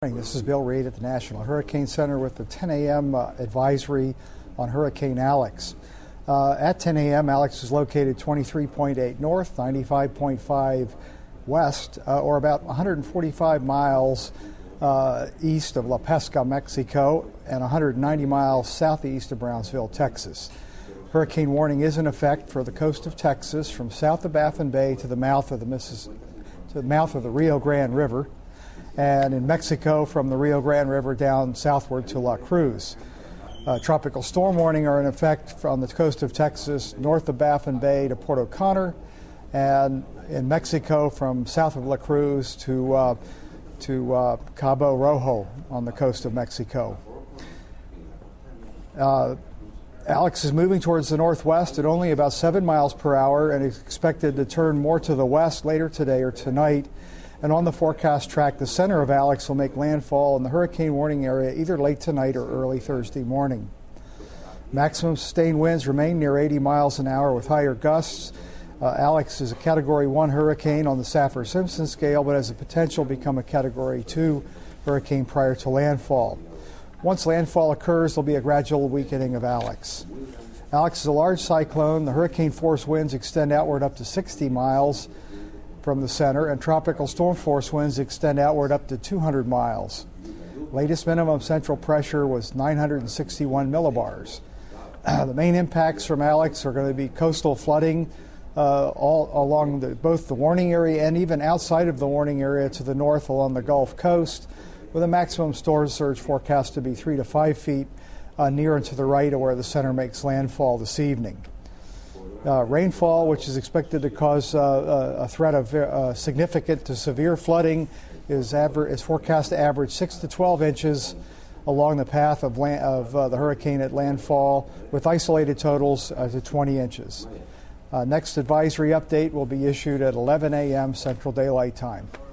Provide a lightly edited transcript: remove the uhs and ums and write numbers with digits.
This is Bill Reed at the National Hurricane Center with the 10 a.m. Advisory on Hurricane Alex. At 10 a.m., Alex is located 23.8 north, 95.5 west, or about 145 miles east of La Pesca, Mexico, and 190 miles southeast of Brownsville, Texas. Hurricane warning is in effect for the coast of Texas from south of Baffin Bay to the mouth of the Rio Grande River, and in Mexico from the Rio Grande River down southward to La Cruz. Tropical storm warning are in effect from the coast of Texas north of Baffin Bay to Port O'Connor, and in Mexico from south of La Cruz to Cabo Rojo on the coast of Mexico. Alex is moving towards the northwest at only about 7 miles per hour and is expected to turn more to the west later today or tonight. And on the forecast track, the center of Alex will make landfall in the hurricane warning area either late tonight or early Thursday morning. Maximum sustained winds remain near 80 miles an hour with higher gusts. Alex is a Category 1 hurricane on the Saffir-Simpson scale, but has the potential to become a Category 2 hurricane prior to landfall. Once landfall occurs, there will be a gradual weakening of Alex. Alex is a large cyclone. The hurricane force winds extend outward up to 60 miles from the center, and tropical storm force winds extend outward up to 200 miles. Latest minimum central pressure was 961 millibars. The main impacts from Alex are going to be coastal flooding all along both the warning area and even outside of the warning area to the north along the Gulf Coast, with a maximum storm surge forecast to be 3 to 5 feet near and to the right of where the center makes landfall this evening. Rainfall, which is expected to cause a threat of significant to severe flooding, is forecast to average 6 to 12 inches along the path of the hurricane at landfall, with isolated totals to 20 inches. Next advisory update will be issued at 11 a.m. Central Daylight Time.